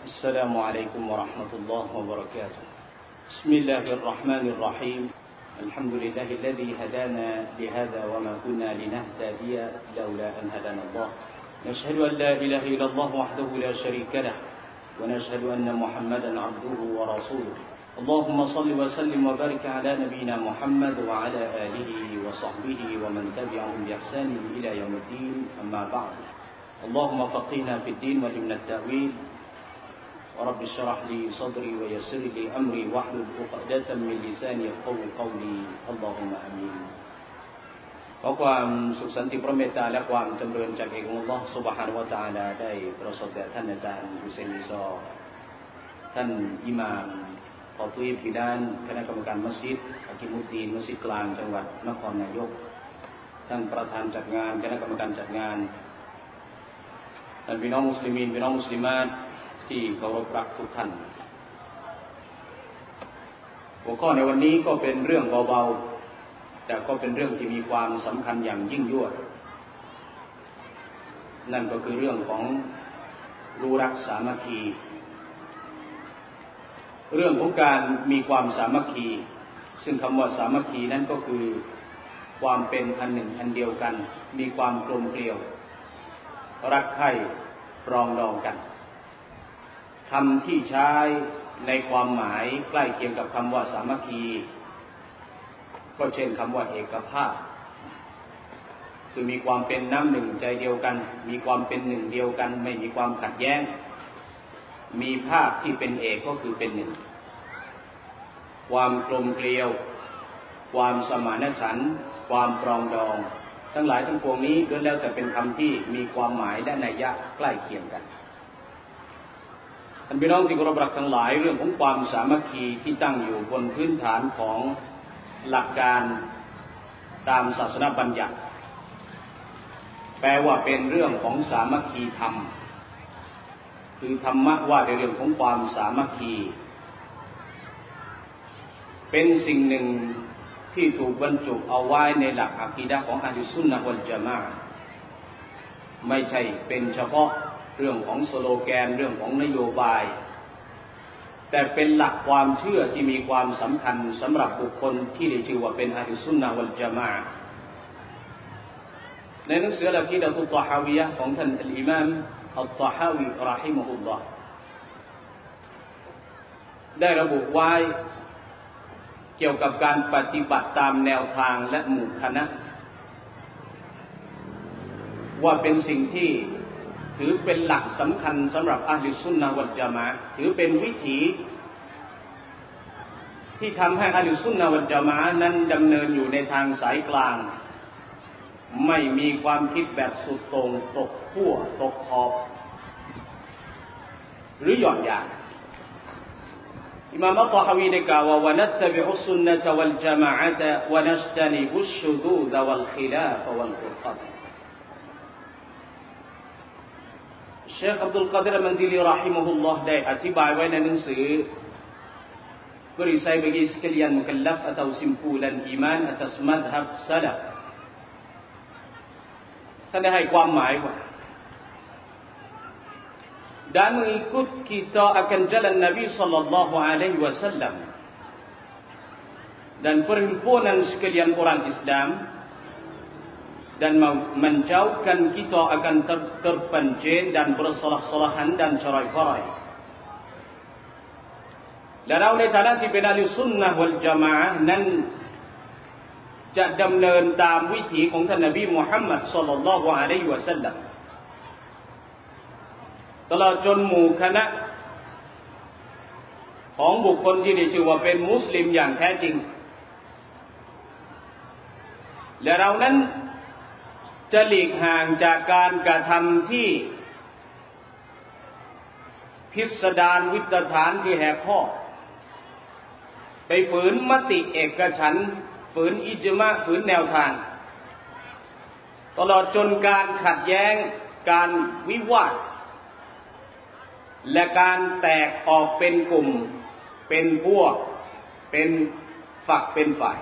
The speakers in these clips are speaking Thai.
السلام عليكم ورحمة الله وبركاته. بسم الله الرحمن الرحيم. الحمد لله الذي هدانا لهذا وما كنا لنهتدي لولا أن هدانا الله. نشهد أن لا إله إلا الله وحده لا شريك له ونشهد أن محمدا عبده ورسوله. اللهم صل وسلم وبارك على نبينا محمد وعلى آله وصحبه ومن تبعهم بإحسان إلى يوم الدين. أما بعد. اللهم فقهنا في الدين وعلمنا التأويل. ورب اشرح لي صدري ويسر لي أمري واحلل عقدة من لساني يفقهوا قولي. اللهم آمين. ขอความสุขสันติพระเมตตาและความจำเริญจากเอกองค์อัลเลาะห์ซุบฮานะฮูวะตะอาลาได้ประสบแด่ท่านอาจารย์ฮุเซน อิซอท่านอิหม่ามขอตุยบิดานคณะกรรมการมัสยิดอากิมุดดีนมัสยิดกลางจังหวัดนครนายกท่านประธานจัดงานคณะกรรมการจัดงานท่านพี่น้องมุสลิมีนพี่น้องมุสลิมาตที่เคารพรักทุกท่านหัวข้อในวันนี้ก็เป็นเรื่องเบาๆแต่ก็เป็นเรื่องที่มีความสำคัญอย่างยิ่งยวดนั่นก็คือเรื่องของรู้รักสามัคคีเรื่องของการมีความสามัคคีซึ่งคำว่าสามัคคีนั้นก็คือความเป็นอันหนึ่งอันเดียวกันมีความกลมเกลียวรักใคร่ปรองดองกันคำที่ใช้ในความหมายใกล้เคียงกับคำว่าสามัคคีก็เช่นคำว่าเอกภาพคือมีความเป็นน้ำหนึ่งใจเดียวกันมีความเป็นหนึ่งเดียวกันไม่มีความขัดแย้งมีภาพที่เป็นเอกก็คือเป็นหนึ่งความกลมเกลียวความสมานฉันท์ความปรองดองทั้งหลายทั้งปวงนี้ล้วนแล้วแต่เป็นคำที่มีความหมายและนัยยะใกล้เคียงกันท่านพี่น้องที่เคารพรักทั้งหลายเรื่องของความสามัคคีที่ตั้งอยู่บนพื้นฐานของหลักการตามศาสนาบัญญัติแปลว่าเป็นเรื่องของสามัคคีธรรมคือธรรมะว่าในเรื่องของความสามัคคีเป็นสิ่งหนึ่งที่ถูกบรรจุเอาไว้ในหลักอะกีดะห์ของอะห์ลุสซุนนะฮ์วัลญะมาอะห์ไม่ใช่เป็นเฉพาะเรื่องของสโลแกนเรื่องของนโยบายแต่เป็นหลักความเชื่อที่มีความสำคัญสำหรับบุคคลที่ได้ชื่อว่าเป็นอะห์ลุสซุนนะฮ์วัลญะมาอะห์ในหนังสืออะกีดะตุตตอฮาวียะห์ของท่านอัลอิมามอัตตอฮาวีเราะฮิมะฮุลลอฮ์ได้ระบุไว้เกี่ยวกับการปฏิบัติตามแนวทางและหมู่คณะว่าเป็นสิ่งที่ถือเป็นหลักสำคัญสำหรับอะห์ลุสซุนนะฮ์วัลญะมาอะห์ถือเป็นวิถีที่ทำให้อะห์ลุสซุนนะฮ์วัลญะมาอะห์นั้นดำเนินอยู่ในทางสายกลางไม่มีความคิดแบบสุดโต่งตกขั้วตกขอบหรือหย่อนยานอิมามอัตตอฮาวีได้กล่าวว่าวะนัตตะบิอุสซุนนะฮ์วัลญะมาอะฮ์วะนัจตะนิบุชชุดูดวัลคิลาฟวัลฟุรกะฮ์เชคอับดุลกอดิร มันดิลีเราะฮิมะฮุลลอฮ์ได้อธิบายไว้ในหนังสือ Perisai bagi sekalian mukallaf atau simpulan iman atas mazhab salaf ท่านได้ให้ความหมายว่าdan mengikut kita akan jalan Nabi sallallahu alaihi wasallam dan perhimpunan sekalian orang Islam dan menjauhkan kita akan terpencil dan bersalah-salahan dan cerai-berai และเราในฐานะที่เป็นอะห์ลุสซุนนะฮ์วัลญะมาอะห์นั้นจะดำเนินตามวิถีของท่านนบีมุฮัมมัดศ็อลลัลลอฮุอะลัยฮิวะซัลลัมตลอดจนหมู่คณะของบุคคลที่ได้ชื่อว่าเป็นมุสลิมอย่างแท้จริงและเรานั้นจะหลีกห่างจากการกระทำที่พิสดารวิตฐานคือแหกข้อไปฝืนมติเอกฉันท์ฝืนอิจมะห์ฝืนแนวทางตลอดจนการขัดแย้งการวิวาทและการแตกออกเป็นกลุ่มเป็นพวกเป็นฝักเป็นฝ่าย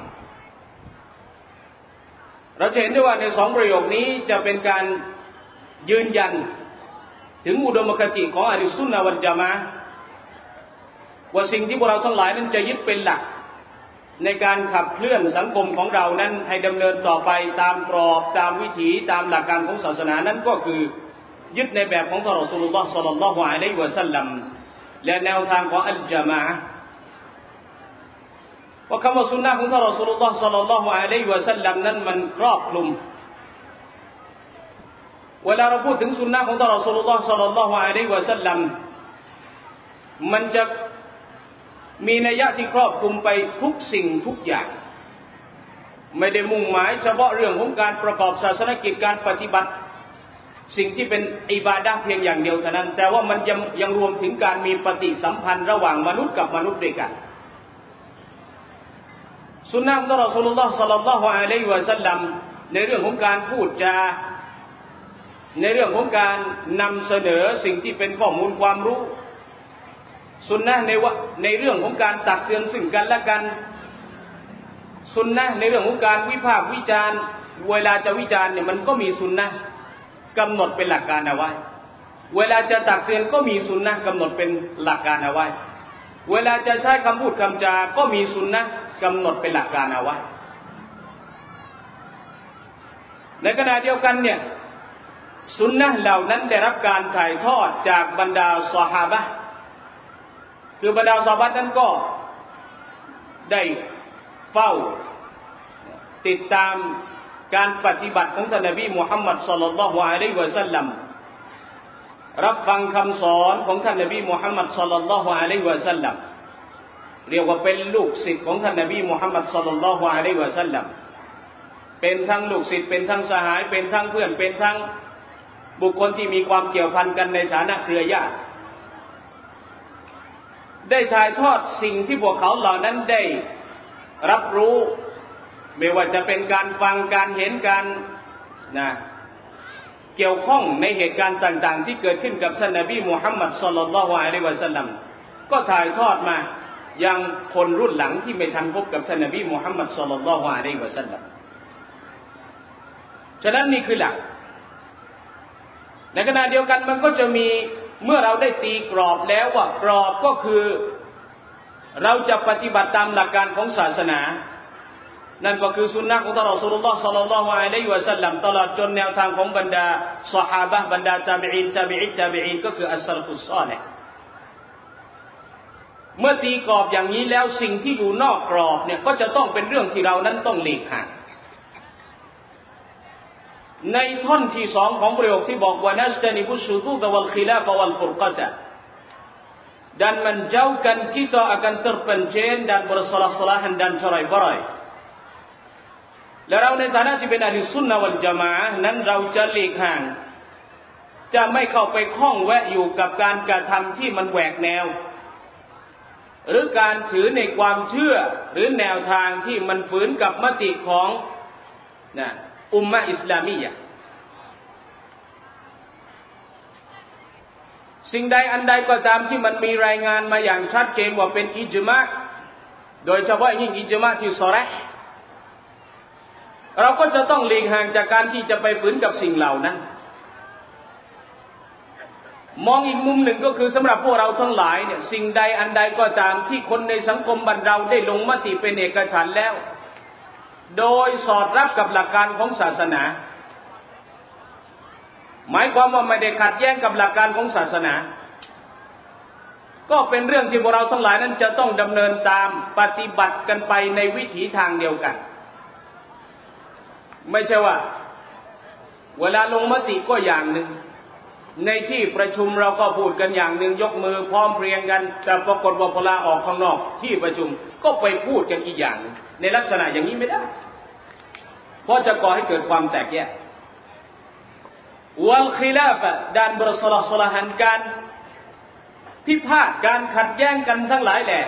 เราจะเห็นได้ว่าในสองประโยคนี้จะเป็นการยืนยันถึงอุดมคติของอะห์ลุสซุนนะฮ์วัลญะมาอะห์ว่าสิ่งที่พวกเราทั้งหลายนั้นจะยึดเป็นหลักในการขับเคลื่อนสังคมของเรานั้นให้ดำเนินต่อไปตามกรอบตามวิถีตามหลักการของศาสนานั้นก็คือยึดในแบบของท่านรอซูลุลลอฮ์ศ็อลลัลลอฮุอะลัยฮิวะซัลลัมและแนวทางของอัลญะมาอะห์ว่าคำว่าสุนนะของท่านรอซูลุลลอฮ์ศ็อลลัลลอฮุอะลัยฮิวะซัลลัมนั้นมันครอบคลุมเวลาเราพูดถึงสุนนะของท่านรอซูลุลลอฮ์ศ็อลลัลลอฮุอะลัยฮิวะซัลลัมมันจะมีนัยยะที่ครอบคลุมไปทุกสิ่งทุกอย่างไม่ได้มุ่งหมายเฉพาะเรื่องของการประกอบศาสนกิจการปฏิบัติสิ่งที่เป็นอิบาดะห์เพียงอย่างเดียวเท่านั้นแต่ว่ามันยังรวมถึงการมีปฏิสัมพันธ์ระหว่างมนุษย์กับมนุษย์ด้วยกันสุนนะของท่านรอซูลุลลอฮ์ศ็อลลัลลอฮุอะลัยฮิวะซัลลัมในเรื่องของการพูดจาในเรื่องของการนำเสนอสิ่งที่เป็นข้อมูลความรู้สุนนะในเรื่องของการตักเตือนซึ่งกันและกันสุนนะในเรื่องของการวิพากษ์วิจารณ์เวลาจะวิจารณ์เนี่ยมันก็มีสุนนะกำหนดเป็นหลักการเอาไว้เวลาจะตักเตือนก็มีสุนนะกำหนดเป็นหลักการเอาไว้เวลาจะใช้คำพูดคำจาก็มีสุนนะกำหนดเป็นหลักการเอาไว้ในขณะเดียวกันเนี่ยสุนนะเหล่านั้นได้รับการถ่ายทอดจากบรรดาซอฮาบะห์คือบรรดาซอฮาบะห์นั้นก็ได้เฝ้าติดตามการปฏิบัติของท่านนบีมุฮัมมัดศ็อลลัลลอฮุอะลัยฮิวะซัลลัมรับฟังคำสอนของท่านนบีมุฮัมมัดศ็อลลัลลอฮุอะลัยฮิวะซัลลัมเรียกว่าเป็นลูกศิษย์ของท่านนบีมุฮัมมัดศ็อลลัลลอฮุอะลัยฮิวะซัลลัมเป็นทั้งลูกศิษย์เป็นทั้งสหายเป็นทั้งเพื่อนเป็นทั้งบุคคลที่มีความเกี่ยวพันกันในฐานะเครือญาติได้ถ่ายทอดสิ่งที่พวกเขาเหล่านั้นได้รับรู้ไม่ว่าจะเป็นการฟังการเห็นการเกี่ยวข้องในเหตุการณ์ต่างๆที่เกิดขึ้นกับท่านนบีมุฮัมมัดศ็อลลัลลอฮุอะลัยฮิวะซัลลัมก็ถ่ายทอดมายังคนรุ่นหลังที่ไม่ทันพบกับท่านนบีมุฮัมมัดศ็อลลัลลอฮุอะลัยฮิวะซัลลัมฉะนั้นนี่คือหลักในขณะเดียวกันมันก็จะมีเมื่อเราได้ตีกรอบแล้วว่ากรอบก็คือเราจะปฏิบัติตามหลักการของศาสนานั่นก็คือสุนนะของท่านรอซูลุลลอฮ์ศ็อลลัลลอฮุอะลัยฮิวะซัลลัมตลอดจนแนวทางของบรรดาซอฮาบะห์บรรดาตาบิอีนก็คืออัสซะลฟุสศอลิห์เมื่อตีกรอบอย่างนี้แล้วสิ่งที่อยู่นอกกรอบเนี่ยก็จะต้องเป็นเรื่องที่เรานั้นต้องหลีกห่างในท่อนที่2ของประโยคที่บอกว่านัสตานิบุชุดูดวัลคิลาฟะวัลฟุรกะตะdan menjauhkan kita akan terpencil dan bersalah-salahan dan cerai-berai และเราในฐานะที่เป็นอะห์ลุสซุนนะฮ์วัลญะมาอะห์นั้นเราจะหลีกห่างจะไม่เข้าไปข้องแวะอยู่กับการกระทำที่มันแหวกแนวหรือการถือในความเชื่อหรือแนวทางที่มันฝืนกับมติของอุมมะห์อิสลามียะห์สิ่งใดอันใดก็ตามที่มันมีรายงานมาอย่างชัดเจนว่าเป็นอิจมะห์โดยเฉพาะยิ่งอิจมะห์ที่ศอรีห์เราก็จะต้องหลีกห่างจากการที่จะไปฝืนกับสิ่งเหล่านั้นมองอีกมุมหนึ่งก็คือสำหรับพวกเราทั้งหลายเนี่ยสิ่งใดอันใดก็ตามที่คนในสังคมบ้านเราได้ลงมติเป็นเอกฉันท์แล้วโดยสอดรับกับหลักการของศาสนาหมายความว่าไม่ได้ขัดแย้งกับหลักการของศาสนาก็เป็นเรื่องที่พวกเราทั้งหลายนั้นจะต้องดำเนินตามปฏิบัติกันไปในวิถีทางเดียวกันไม่ใช่ว่าเวลาลงมติก็อย่างหนึ่งในที่ประชุมเราก็พูดกันอย่างหนึ่งยกมือพร้อมเพรียงกันแต่ปรากฏว่าพอลาออกข้างนอกที่ประชุมก็ไปพูดกันอีกอย่างนึงในลักษณะอย่างนี้ไม่ได้เพราะจะก่อให้เกิดความแตกแยกวัลคิลาฟะด้านbersalah-salahanการพิพาทการขัดแย้งกันทั้งหลายแหละ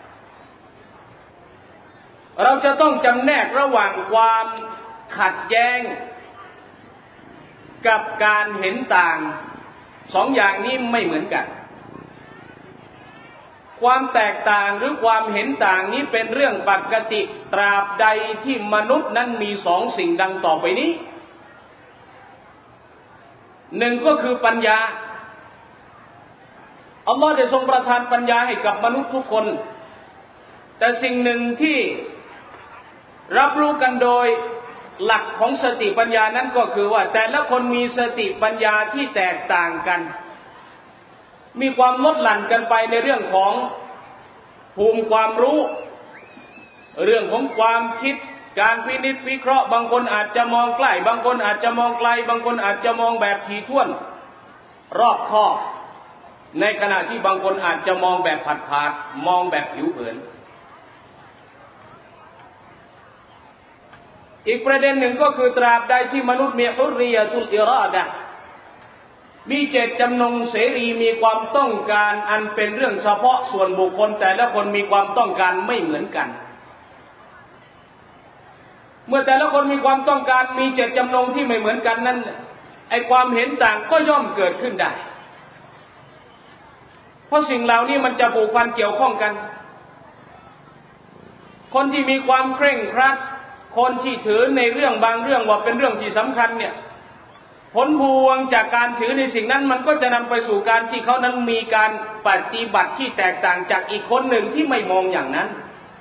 เราจะต้องจำแนกระหว่างความขัดแย้งกับการเห็นต่างสองอย่างนี้ไม่เหมือนกันความแตกต่างหรือความเห็นต่างนี้เป็นเรื่องปกติตราบใดที่มนุษย์นั้นมีสองสิ่งดังต่อไปนี้หนึ่งก็คือปัญญาอัลลอฮ์ได้ทรงประทานปัญญาให้กับมนุษย์ทุกคนแต่สิ่งหนึ่งที่รับรู้กันโดยหลักของสติปัญญานั้นก็คือว่าแต่ละคนมีสติปัญญาที่แตกต่างกันมีความลดหลั่นกันไปในเรื่องของภูมิความรู้เรื่องของความคิดการพินิจวิเคราะห์บางคนอาจจะมองใกล้บางคนอาจจะมองไกลบางคนอาจจะมองแบบถี่ถ้วนรอบคอบในขณะที่บางคนอาจจะมองแบบผาดๆมองแบบผิวเผินอีกประเด็นหนึ่งก็คือตราบใดที่มนุษย์มีฮุรริยะตุลอิราดะห์มีเจตจำนงเสรีมีความต้องการอันเป็นเรื่องเฉพาะส่วนบุคคลแต่ละคนมีความต้องการไม่เหมือนกันเมื่อแต่ละคนมีความต้องการมีเจตจำนงที่ไม่เหมือนกันนั้นไอ้ความเห็นต่างก็ย่อมเกิดขึ้นได้เพราะสิ่งเหล่านี้มันจะผูกพันเกี่ยวข้องกันคนที่มีความเคร่งครัดคนที่ถือในเรื่องบางเรื่องว่าเป็นเรื่องที่สำคัญเนี่ยผลพวงจากการถือในสิ่งนั้นมันก็จะนำไปสู่การที่เขานั้นมีการปฏิบัติที่แตกต่างจากอีกคนหนึ่งที่ไม่มองอย่างนั้น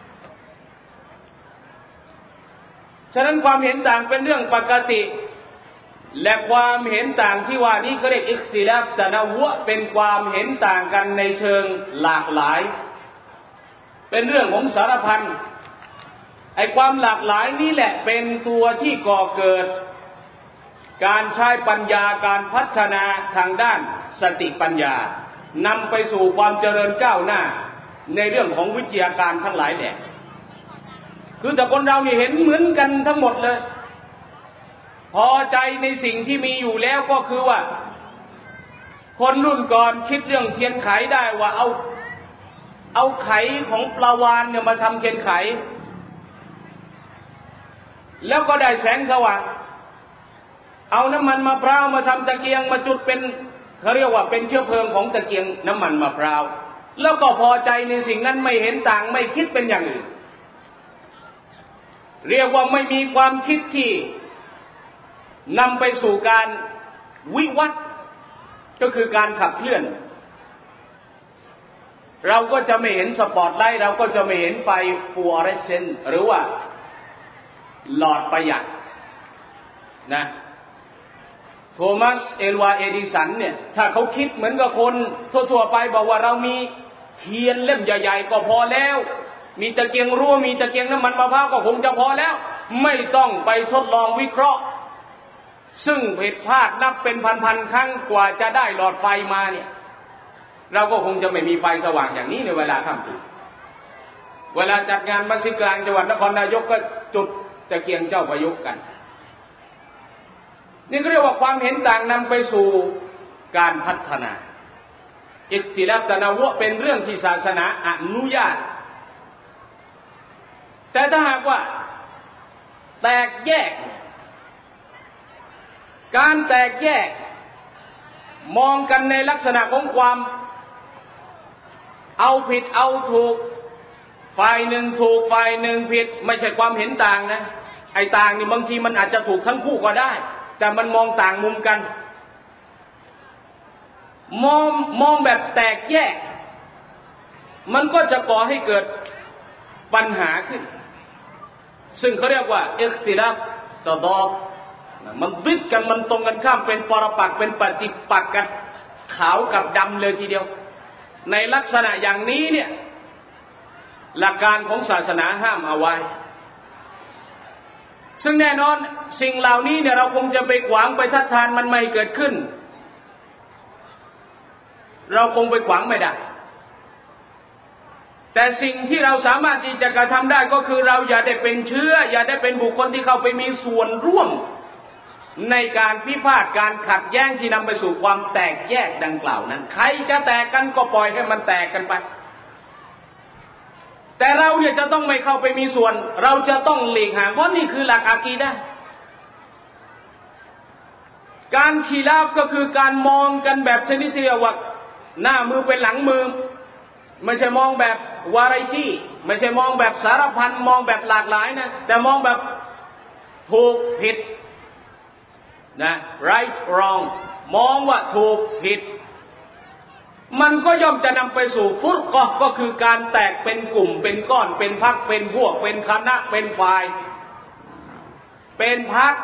ฉะนั้นความเห็นต่างเป็นเรื่องปกติและความเห็นต่างที่ว่านี้เขาเรียกอิคติลาฟตะนะวุเป็นความเห็นต่างกันในเชิงหลากหลายเป็นเรื่องของสารพันไอ้ความหลากหลายนี้แหละเป็นตัวที่ก่อเกิดการใช้ปัญญาการพัฒนาทางด้านสติปัญญานำไปสู่ความเจริญก้าวหน้าในเรื่องของวิทยาการทั้งหลายแหละคือแต่คนเรานี่เห็นเหมือนกันทั้งหมดเลยพอใจในสิ่งที่มีอยู่แล้วก็คือว่าคนรุ่นก่อนคิดเรื่องเทียนไขได้ว่าเอาไขของปลาวาฬเนี่ยมาทำเทียนไขแล้วก็ได้แสงสว่างเอาน้ำมันมะพร้าวมาทำตะเกียงมาจุดเป็นเขาเรียกว่าเป็นเชื้อเพลิงของตะเกียงน้ำมันมะพร้าวแล้วก็พอใจในสิ่งนั้นไม่เห็นต่างไม่คิดเป็นอย่างอื่นเรียกว่าไม่มีความคิดที่นำไปสู่การวิวัฒน์ก็คือการขับเคลื่อนเราก็จะไม่เห็นสปอตไลท์เราก็จะไม่เห็นไฟฟลูออเรสเซนต์หรือว่าหลอดประหยัดนะโทมัสเอลวาเอดิสันเนี่ยถ้าเขาคิดเหมือนกับคนทั่วๆไปบอกว่าเรามีเทียนเล่มใหญ่ๆก็พอแล้วมีตะเกียงรั่วมีตะเกียงน้ำมันมะพร้าวก็คงจะพอแล้วไม่ต้องไปทดลองวิเคราะห์ซึ่งผิดพลาดนับเป็นพันๆครั้งกว่าจะได้หลอดไฟมาเนี่ยเราก็คงจะไม่มีไฟสว่างอย่างนี้ในเวลาค่ำคืนเวลาจัดงานมัสยิดกลางจังหวัดนครนายกก็จุดตะเกียงเจ้าพระยกกันนี่ก็เรียกว่าความเห็นต่างนำไปสู่การพัฒนาอิคติลาฟตะนะวุเป็นเรื่องที่ศาสนาอนุญาตแต่ถ้าหากว่าแตกแยกการแตกแยกมองกันในลักษณะของความเอาผิดเอาถูกฝ่ายหนึ่งถูกฝ่ายหนึ่งผิดไม่ใช่ความเห็นต่างนะไอ้ต่างนี่บางทีมันอาจจะถูกทั้งคู่ก็ได้แต่มันมองต่างมุมกันมองแบบแตกแยกมันก็จะก่อให้เกิดปัญหาขึ้นซึ่งเขาเรียกว่าอิคติลาฟตะฎอดมันวิดกันมันตรงกันข้ามเป็นปรปักษ์เป็นปฏิปักษ์กันขาวกับดำเลยทีเดียวในลักษณะอย่างนี้เนี่ยหลักการของศาสนาห้ามเอาไว้ซึ่งแน่นอนสิ่งเหล่านี้เนี่ยเราคงจะไปขวางไปทัดทานมันไม่เกิดขึ้นเราคงไปขวางไม่ได้แต่สิ่งที่เราสามารถที่จะกระทำได้ก็คือเราอย่าได้เป็นเชื้ออย่าได้เป็นบุคคลที่เข้าไปมีส่วนร่วมในการพิพาทการขัดแย้งที่นำไปสู่ความแตกแยกดังกล่าวนั้นใครจะแตกกันก็ปล่อยให้มันแตกกันไปแต่เราเนี่ยจะต้องไม่เข้าไปมีส่วนเราจะต้องหลีกห่างเพราะนี่คือหลักอะกีดะห์การขีลาฟก็คือการมองกันแบบชนิดที่ว่าหน้ามือเป็นหลังมือไม่ใช่มองแบบวาไรตี้ไม่ใช่มองแบบสารพันมองแบบหลากหลายนะแต่มองแบบถูกผิดนะ right wrong มองว่าถูกผิดมันก็ย่อมจะนำไปสู่ฟุรกะห์ก็คือการแตกเป็นกลุ่มเป็นก้อนเป็นพรรคเป็นพวกเป็นคณะเป็นฝ่ายเป็นพรรค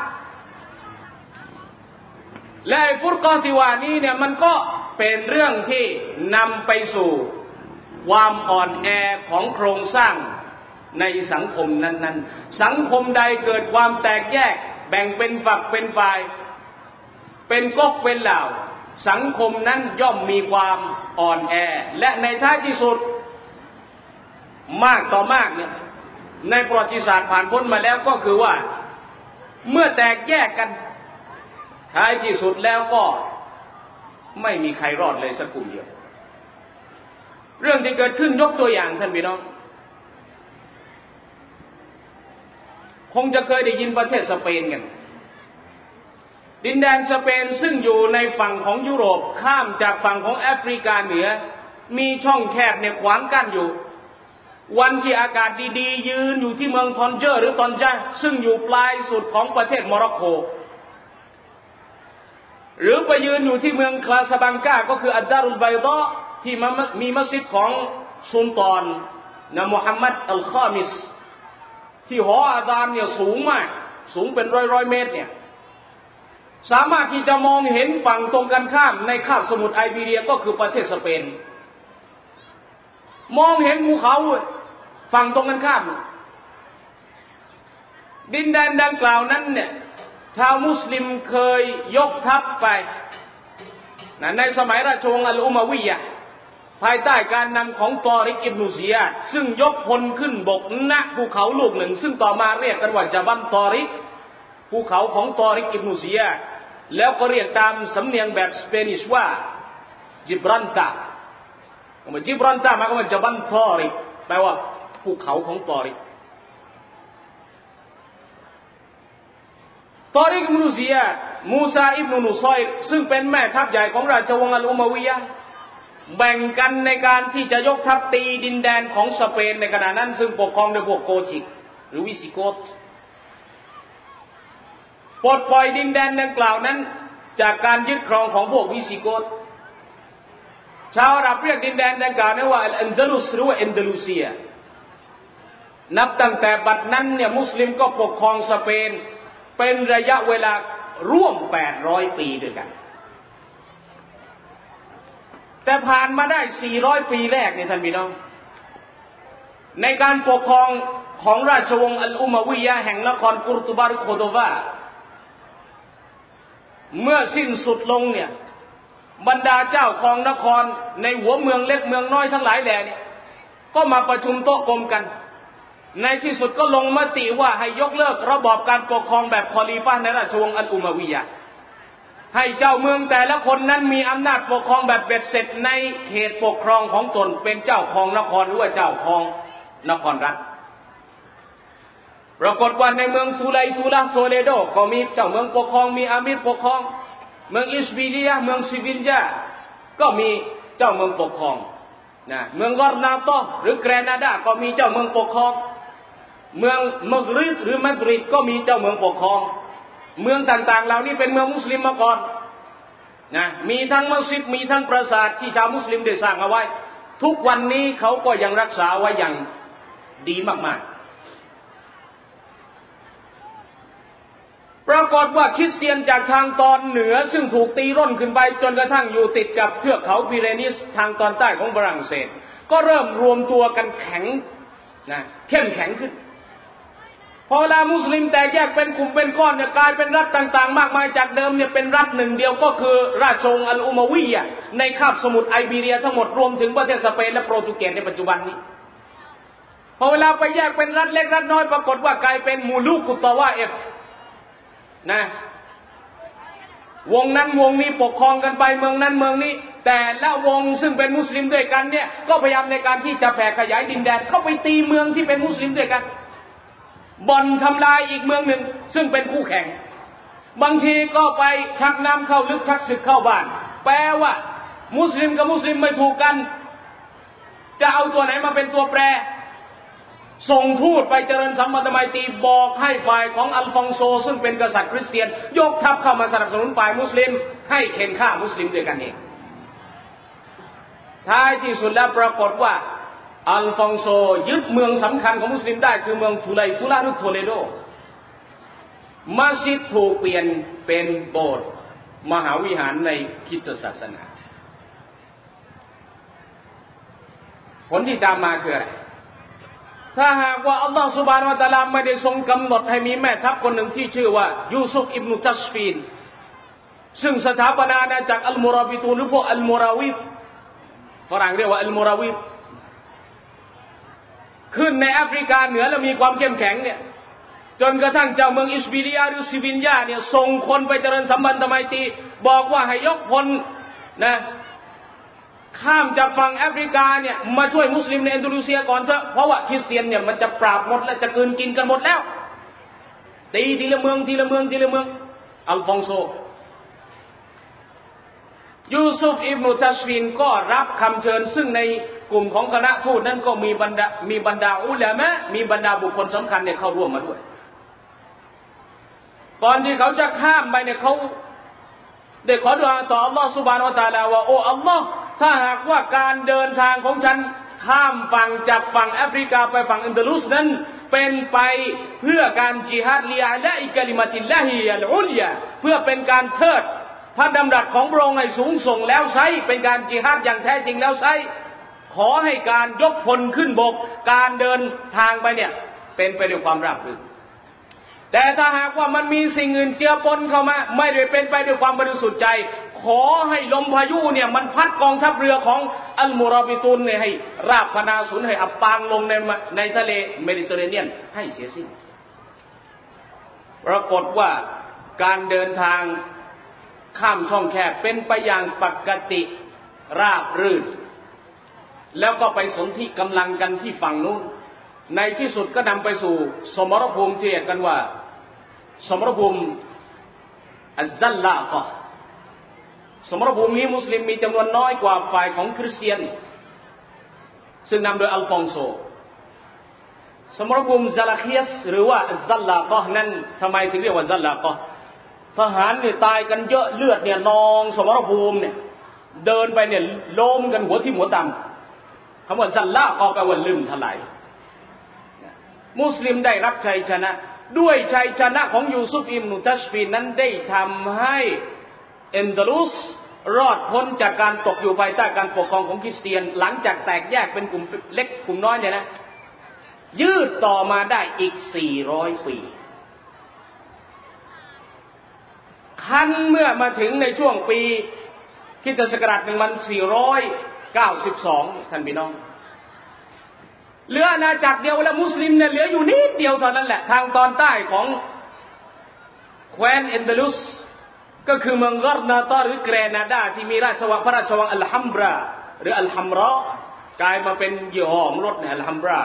และฟุรกะห์ที่ว่านี้เนี่ยมันก็เป็นเรื่องที่นำไปสู่ความอ่อนแอของโครงสร้างในสังคมนั้นๆสังคมใดเกิดความแตกแยกแบ่งเป็นฝักเป็นฝ่ายเป็นก๊กเป็นเหล่าสังคมนั้นย่อมมีความอ่อนแอและในท้ายที่สุดมากต่อมากเนี่ยในประวัติศาสตร์ผ่านพ้นมาแล้วก็คือว่าเมื่อแตกแยกกันท้ายที่สุดแล้วก็ไม่มีใครรอดเลยสักกลุ่มเดียวเรื่องที่เกิดขึ้นยกตัวอย่างท่านพี่น้องคงจะเคยได้ยินประเทศสเปนกันดินแดนสเปนซึ่งอยู่ในฝั่งของยุโรปข้ามจากฝั่งของแอฟริกาเหนือมีช่องแคบเนี่ยขวางกั้นอยู่วันที่อากาศดีๆยืนอยู่ที่เมืองทอนเจอร์หรือตอนจ้าซึ่งอยู่ปลายสุดของประเทศโมร็อกโกหรือไปยืนอยู่ที่เมืองคาซาบังกาก็คืออัดดารุลไบฎอที่มีมัสยิดของซุลตานนะมุฮัมมัดอัลคามิสที่หออาซานเนี่ยสูงมากสูงเป็นร้อยเมตรเนี่ยสามารถที่จะมองเห็นฝั่งตรงกันข้ามในคาบสมุทรไอเบีเรียก็คือประเทศสเปนมองเห็นภูเขาฝั่งตรงกันข้ามดินแดนดังกล่าวนั้นเนี่ยชาวมุสลิมเคยยกทัพไปในสมัยราชวงศ์อัลอุมัวียะห์ภายใต้การนำของตอริกอิบนุซิยาดซึ่งยกพลขึ้นบกณภูเขาลูกหนึ่งซึ่งต่อมาเรียกกันว่าญะบัลตอริกภูเขาของตอริกอิบนุซิยาดแล้วก็เรียกตามสำเนียงแบบสเปนิชว่าจิบรันตาจิบรันตาหมายความว่าญะบัลตอริกแปลว่าภูเขาของตอริกตอริกอิบนุซิยาดมูซาอิบนุนุซอยร์ซึ่งเป็นแม่ทัพใหญ่ของราชวงศ์อัลอุมัวียะห์แบ่งกันในการที่จะยกทัพตีดินแดนของสเปนในขณะนั้นซึ่งปกครองโดยพวกโกธิกหรือวิสิโกธปลดปล่อยดินแดนดังกล่าวนั้นจากการยึดครองของพวกวิสิโกธชาวอาหรับเรียกดินแดนดังกล่าวนั้นว่าอันดาลุสหรือว่าอันดาลูเซียนับตั้งแต่บัดนั้นเนี่ยมุสลิมก็ปกครองสเปนเป็นระยะเวลาร่วม800ปีด้วยกันแต่ผ่านมาได้400ปีแรกเนี่ยท่านพี่น้องในการปกครองของราชวงศ์อัลอุมัวียะห์แห่งนครกุรตุบาหรือโคโดวาเมื่อสิ้นสุดลงเนี่ยบรรดาเจ้าครองนครในหัวเมืองเล็กเมืองน้อยทั้งหลายแหล่เนี่ยก็มาประชุมโต๊ะกลมกันในที่สุดก็ลงมติว่าให้ยกเลิกระบอบการปกครองแบบคอลีฟะห์ในราชวงศ์อัลอุมัวียะห์ให้เจ้าเมืองแต่ละคนนั้นมีอำนาจปกครองแบบเบ็ดเสร็จในเขตปกครองของตนเป็นเจ้าครองนครหรือว่าเจ้าครองนครรัฐปรากฏว่าในเมืองทูลาโซเลโดก็มีเจ้าเมืองปกครองมีอามีรปกครองเมืองอิสบิลียะเมืองซิวิลยาก็มีเจ้าเมืองปกครองนะเมืองกอร์นาโตหรือแกรนาดาก็มีเจ้าเมืองปกครองเมืองมักริบหรือมาดริดก็มีเจ้าเมืองปกครองเมืองต่างๆเหล่านี้เป็นเมืองมุสลิมมาก่อนนะมีทั้งมัสยิดมีทั้งปราสาทที่ชาวมุสลิมได้สร้างเอาไว้ทุกวันนี้เขาก็ยังรักษาไว้อย่างดีมากๆปรากฏว่าคริสเตียนจากทางตอนเหนือซึ่งถูกตีร่นขึ้นไปจนกระทั่งอยู่ติดกับเทือกเขาพิเรนีสทางตอนใต้ของฝรั่งเศสก็เริ่มรวมตัวกันแข็งนะเข้มแข็งขึ้นพอเวลามุสลิมแตกแยกเป็นกลุ่มเป็นก้อนเนี่ยกลายเป็นรัฐต่างๆมากมายจากเดิมเนี่ยเป็นรัฐหนึ่งเดียวก็คือราชวงศ์อัลอุมัวียะห์ในคาบสมุทรไอเบีเรียทั้งหมดรวมถึงประเทศสเปนและโปรตุเกสในปัจจุบันนี้พอเวลาไปแยกเป็นรัฐเล็กรัฐน้อยปรากฏว่ากลายเป็นมูลูกุตตะวาเอฟนะวงนั้นวงนี้ปกครองกันไปเมืองนั้นเมืองนี้แต่ละวงซึ่งเป็นมุสลิมด้วยกันเนี่ยก็พยายามในการที่จะแผ่ขยายดินแดนเข้าไปตีเมืองที่เป็นมุสลิมด้วยกันบ่อนทำลายอีกเมืองหนึ่งซึ่งเป็นคู่แข่งบางทีก็ไปชักน้ำเข้าลึกชักศึกเข้าบ้านแปลว่ามุสลิมกับมุสลิมไม่ถูกกันจะเอาตัวไหนมาเป็นตัวแปรส่งทูตไปเจริญสัมพันธไมตรีบอกให้ฝ่ายของอัลฟองโซซึ่งเป็นกษัตริย์คริสเตียนยกทัพเข้ามาสนับสนุนฝ่ายมุสลิมให้เข็นฆ่ามุสลิมด้วยกันเองท้ายที่สุดแล้วปรากฏว่าอัลฟองโซยึดเมืองสำคัญของมุสลิมได้คือเมืองทูไลทูลาหรือโทเลโดมัสยิดถูกเปลี่ยนเป็นโบสถ์มหาวิหารในคริสตศาสนาผลที่ตามมาคืออะไรถ้าหากว่าอัลลอฮฺซุบฮานะฮูวะตะอาลาไม่ได้ทรงกำหนดให้มีแม่ทัพคนหนึ่งที่ชื่อว่ายูซุฟอิบนุตัชฟีนซึ่งสถาปนาอาณาจักรอัลมุราบิตูนหรือพวกอัลมุราวิดฝรั่งเรียกว่าอัลมุราวิดขึ้นในแอฟริกาเหนือแล้วมีความเข้มแข็งเนี่ยจนกระทั่งเจ้าเมืองอิสบิลิยาหรือซิวินยาเนี่ยส่งคนไปเจริญสัมพันธไมตรีบอกว่าให้ยกพลนะข้ามจากฝั่งแอฟริกาเนี่ยมาช่วยมุสลิมในอินโดนีเซียก่อนเถอะเพราะว่าคริสเตียนเนี่ยมันจะปราบหมดและจะกลืนกินกันหมดแล้วตีทีละเมืองทีละเมืองทีละเมืองอัลฟองโซยูซุฟอิบนุตัชฟีนก็รับคำเชิญซึ่งในกลุ่มของคณะทูตนั้นก็มีบรรดาอุลามะมีบรรดาบุคคลสำคัญเนี่ยเข้าร่วมมาด้วยก่อนที่เขาจะข้ามไปเนี่ยเขาได้ขอดุอาต่ออัลลอฮฺซุบฮานะฮูวะตะอาลาว่าโอ้อัลลอฮฺถ้าหากว่าการเดินทางของฉันข้ามฝั่งจากฝั่งแอฟริกาไปฝั่งอินเดลุสนั้นเป็นไปเพื่อการจิฮาดลิอาลาอิกะลิมะติลลาฮิอัลอุลยาเพื่อเป็นการเทิดพระดำรัสของพระองค์ให้สูงส่งแล้วไซเป็นการจิฮาดอย่างแท้จริงแล้วไซขอให้การยกพลขึ้นบกการเดินทางไปเนี่ยเป็นไปด้วยความราบรื่นแต่ถ้าหากว่ามันมีสิ่งอื่นเจือปนเข้ามาไม่ได้เป็นไปด้วยความบริสุทธิ์ใจขอให้ลมพายุเนี่ยมันพัดกองทัพเรือของอัลมุราบิตุนเนี่ยให้ราบพนาสูญให้อับปางลงในทะเลเมดิเตอร์เรเนียนให้เสียสิ้นปรากฏว่าการเดินทางข้ามช่องแคบเป็นไปอย่างปกติราบรื่นแล้วก็ไปสนธิกำลังกันที่ฝั่งนู้นในที่สุดก็นำไปสู่สมรภูมิที่เรียกกันว่าสมรภูมิอัซซัลลาक़ะห์สมรภูมินี้มุสลิมมีจำนวนน้อยกว่าฝ่ายของคริสเตียนซึ่งนำโดยอัลฟองโซสมรภูมิซาลาคียสหรือว่าอัซซัลลาक़ะห์นั้นทำไมถึงเรียกว่าซัลลาक़ะห์ทหารเนี่ยตายกันเยอะเลือดเนี่ยนองสมรภูมิเนี่ยเดินไปเนี่ยล้มกันหัวทิ่มหัวต่ำคำว่าซัลลาक़ะห์แปลว่าลืมถลายมุสลิมได้รับชัยชนะด้วยชัยชนะของยูซุฟอิบนุตัชฟีนนั้นได้ทำให้อินเดลุสรอดพ้นจากการตกอยู่ภายใต้การปกครองของคริสเตียนหลังจากแตกแยกเป็นกลุ่มเล็กกลุ่มน้อยเนี่ยนะยืดต่อมาได้อีก400ปีคันเมื่อมาถึงในช่วงปีคริสตศักราช1492ท่านพี่น้องเหลืออาณาจักรเดียวแล้วมุสลิมเนี่ยเหลืออยู่นิดเดียวเท่านั้นแหละทางตอนใต้ของแคว้นอินเดลุสก็คือเมืองกอร์นาตาหรือแกรนาดาที่มีพระราชวังอัลฮัมบราหรืออัลฮัมรอกลายมาเป็นยี่ห้อของรถเนี่ยอัลฮัมบรา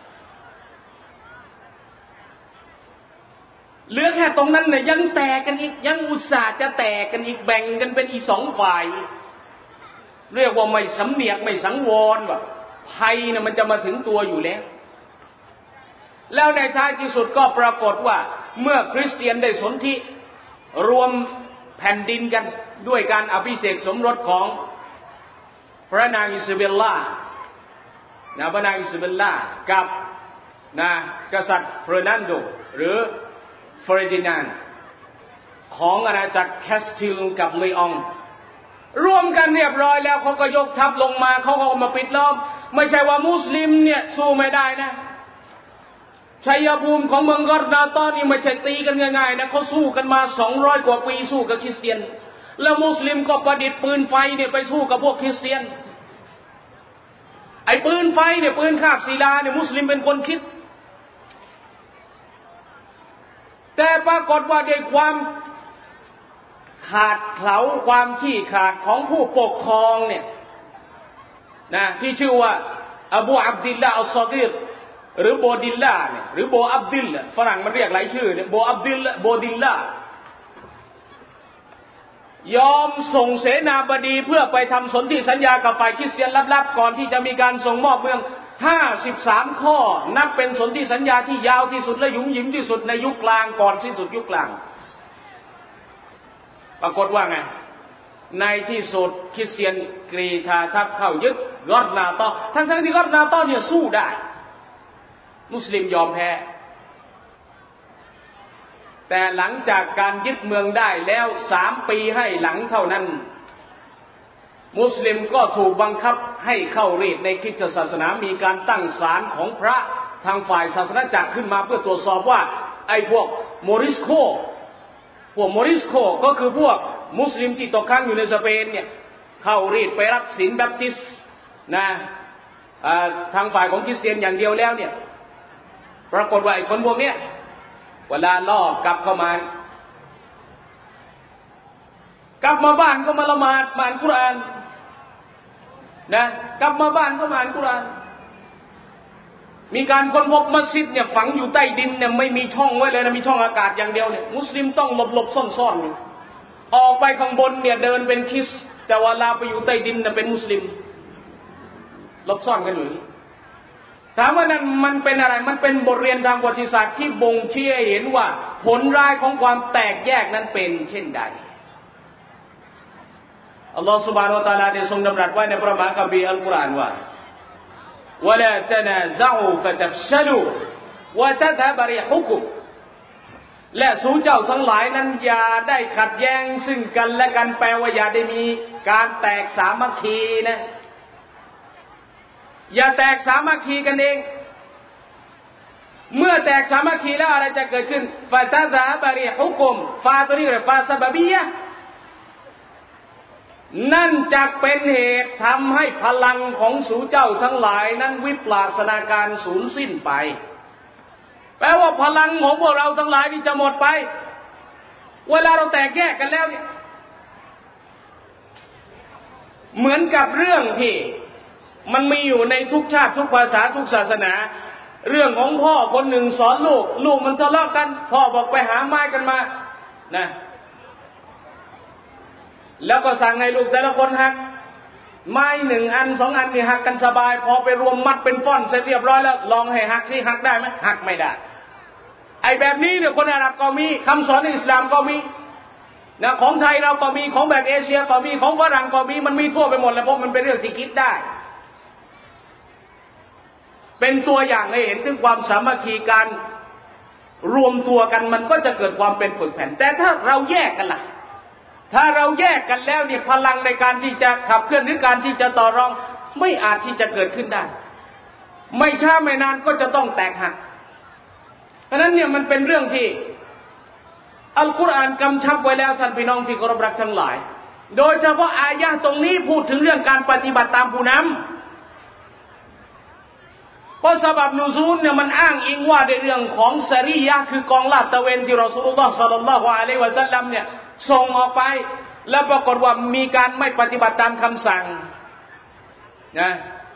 เหลือแค่ตรงนั้นเนี่ยยังแตกกันอีกยังอุตส่าห์จะแตกกันอีกแบ่งกันเป็นอีก2 ฝ่ายเรียกว่าไม่สำเนียกไม่สังวรว่าภัยเนี่ยมันจะมาถึงตัวอยู่แล้วในท้ายที่สุดก็ปรากฏว่าเมื่อคริสเตียนได้สนธิรวมแผ่นดินกันด้วยการอภิเษกสมรสของพระนางอิซาเบลล่าพระนางอิซาเบลล่ากับกษัตริย์เฟอร์นันโดหรือเฟอร์ดินานด์ของอาณาจักรแคสติลกับเลอองร่วมกันเรียบร้อยแล้วเขาก็ยกทัพลงมาเขาก็มาปิดล้อมไม่ใช่ว่ามุสลิมเนี่ยสู้ไม่ได้นะชัยภูมิของเมืองกอร์นาตานี่ไม่ใช่ตีกันง่ายๆนะเขาสู้กันมา200 กว่าปีสู้กับคริสเตียนแล้วมุสลิมก็ประดิษฐ์ปืนไฟเนี่ยไปสู้กับพวกคริสเตียนไอ้ปืนไฟเนี่ยปืนคาบศิลาเนี่ยมุสลิมเป็นคนคิดแต่ปรากฏว่าด้วยความขาดเขลาความขี้ขาดของผู้ปกครองเนี่ยที่ชื่อว่าอบูอับดิลลาห์อัลซอกีรหรือโบดิลลาเนี่ยหรือโบอับดิลฝรั่งมันเรียกหลายชื่อเนี่ยโบอับดิลโบดิลลายอมส่งเสนาบดีเพื่อไปทำสนธิสัญญากับฝ่ายคริสเตียนลับๆก่อนที่จะมีการส่งมอบเมือง53 ข้อนับเป็นสนธิสัญญาที่ยาวที่สุดและหยุ่มหยิมที่สุดในยุคกลางก่อนสิ้นสุดยุคกลางปรากฏว่าไงในที่สุดคริสเตียนกรีธาทัพเข้ายึดกอรนาตอทั้งที่กอรนาตอเนี่ยสู้ได้มุสลิมยอมแพ้แต่หลังจากการยึดเมืองได้แล้ว3 ปีให้หลังเท่านั้นมุสลิมก็ถูกบังคับให้เข้าเรียนในคริสตศาสนามีการตั้งศาลของพระทางฝ่ายศาสนาจักรขึ้นมาเพื่อตรวจสอบว่าไอ้พวกโมริสโคก็คือพวกมุสลิมที่ตกค้างอยู่ในสเปนเนี่ยเข้าเรียนไปรับศีลแบปติสต์นะทางฝ่ายของคริสเตียนอย่างเดียวแล้วเนี่ยปรากฏว่าไอ้คนพวกเนี้ยเวลาล่อกลับเข้ามากลับมาบ้านก็มาละหมาดอ่านกุรอานนะกลับมาบ้านก็อ่านกุรอานมีการค้นพบมัสยิดเนี่ยฝังอยู่ใต้ดินเนี่ยไม่มีช่องไว้เลยนะมีช่องอากาศอย่างเดียวเนี่ยมุสลิมต้องหลบซ่อนอยู่ออกไปข้างบนเนี่ยเดินเป็นคริสต์แต่เวลาไปอยู่ใต้ดินน่ะเป็นมุสลิมหลบซ่อนกันอยู่ถามว่านั่นมันเป็นอะไรมันเป็นบทเรียนทางประวัติศาสตร์ที่บ่งชี้ให้เห็นว่าผลร้ายของความแตกแยกนั้นเป็นเช่นใดอัลลอฮฺ سبحانه และ تعالى ได้ทรงดำรัสไว้ในพระมหาคัมภีร์อัลกุรอานว่า ولا تنازعوا فتفشلوا وتذهب ريحكم และสู่เจ้าทั้งหลายนั้นอย่าได้ขัดแย้งซึ่งกันและกันแปลว่าอย่าได้มีการแตกสามัคคีนะอย่าแตกสามัคคีกันเองเมื่อแตกสามัคคีแล้วอะไรจะเกิดขึ้นฟาตาซาบาริฮุกุมฟาตัวนี้หรือฟาซาบะบียะนั่นจะเป็นเหตุทำให้พลังของสู่เจ้าทั้งหลายนั้นวิปลาสนาการสูญสิ้นไปแปลว่าพลังของพวกเราทั้งหลายที่จะหมดไปเวลาเราแตกแยกกันแล้วเนี่ยเหมือนกับเรื่องที่มันมีอยู่ในทุกชาติทุกภาษาทุกศาสนาเรื่องของพ่อคนหนึ่งสอนลูกมันทะเลาะกันพ่อบอกไปหาไม้กันมานะแล้วก็สั่งให้ลูกแต่ละคนหักไม้1 อัน 2 อันนี่หักกันสบายพอไปรวมมัดเป็นฟ่อนเสร็จเรียบร้อยแล้วลองให้หักสิหักได้ไหมหักไม่ได้ไอ้แบบนี้เนี่ยคนอาหรับก็มีคำสอนในอิสลามก็มีนะของไทยเราก็มีของแบบเอเชียก็มีของฝรั่งก็มีมันมีทั่วไปหมดแล้วเพราะมันเป็นเรื่องที่คิดได้เป็นตัวอย่างให้เห็นถึงความสามัคคีการรวมตัวกันมันก็จะเกิดความเป็นปึกแผ่นแต่ถ้าเราแยกกันล่ะถ้าเราแยกกันแล้วเนี่ยพลังในการที่จะขับเคลื่อนหรือการที่จะต่อรองไม่อาจที่จะเกิดขึ้นได้ไม่ช้าไม่นานก็จะต้องแตกหักเพราะนั้นเนี่ยมันเป็นเรื่องที่อัลกุรอานกำชับไว้แล้วท่านพี่น้องที่เคารพรักทั้งหลายโดยเฉพาะอายะห์ตรงนี้พูดถึงเรื่องการปฏิบัติตามผู้นำเพราะสาบับนูซูลเนี่ยมันอ้างอิงว่าในเรื่องของซารียะห์คือกองลาดตระเวนที่รอซูลุลลอฮ์ศ็อลลัลลอฮุอะลัยฮิวะซัลลัมเนี่ยส่งออกไปแล้วปรากฏว่ามีการไม่ปฏิบัติตามคำสั่งนะ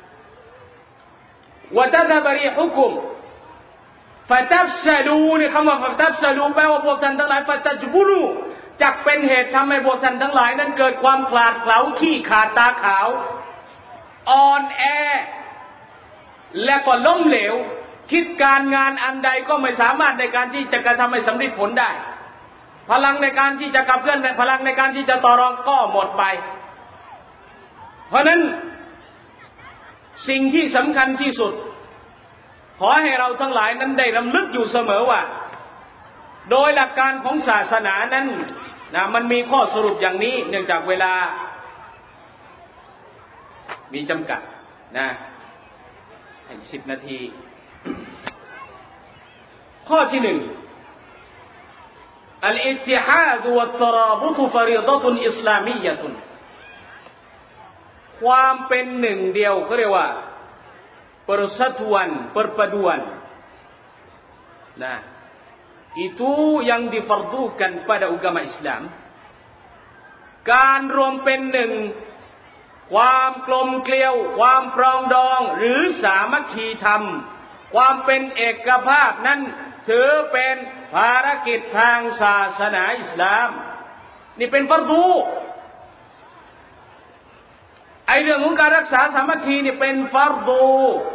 วะตะดะบะริฮุกุมฟะตัฟซะลูเนี่ยคำว่าฟะตัฟซะลูแปลว่าพวกท่านทั้งหลายฟะตัจบุลูจักเป็นเหตุทำให้พวกท่านทั้งหลายนั้นเกิดความขลาดเขลาขี้ขาดตาขาวอ่อนแอและก็ล้มเหลวคิดการงานอันใดก็ไม่สามารถในการที่จะกระทำให้สำเร็จผลได้พลังในการที่จะขับเคลื่อนพลังในการที่จะต่อรองก็หมดไปเพราะนั้นสิ่งที่สำคัญที่สุดขอให้เราทั้งหลายนั้นได้รำลึกอยู่เสมอว่าโดยหลักการของศาสนานั้นนะมันมีข้อสรุปอย่างนี้เนื่องจากเวลามีจำกัดนะให้10 นาทีข้อที่1الاتحاد والترابط فريضة إسلامية ความเป็นหนึ่งเดียวเขาเรียกว่า persatuan perpaduan nah itu yang difardukan pada agama Islam การรวมเป็นหนึ่งความกลมเกลียวความปรองดองหรือสามัคคีธรรมความเป็นเอกภาพนั้นถือเป็นภารกิจทางศาสนาอิสลามนี่เป็นฟัรดูไอเรื่องของการรักษาสามัคคีนี่เป็นฟัรดู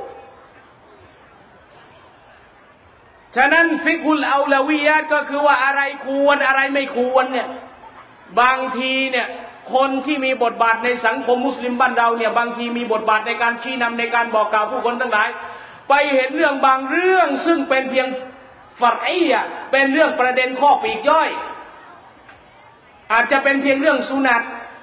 ฉะนั้นฟิกฮุลเอาลาวียะห์ก็คือว่าอะไรควรอะไรไม่ควรเนี่ยบางทีเนี่ยคนที่มีบทบาทในสังคมมุสลิมบ้านเราเนี่ยบางทีมีบทบาทในการชี้นำในการบอกกล่าวผู้คนทั้งหลายไปเห็นเรื่องบางเรื่องซึ่งเป็นเพียงฟัรอียะห์เป็นเรื่องประเด็นข้อปลีกย่อยอาจจะเป็นเพียงเรื่องสุนัต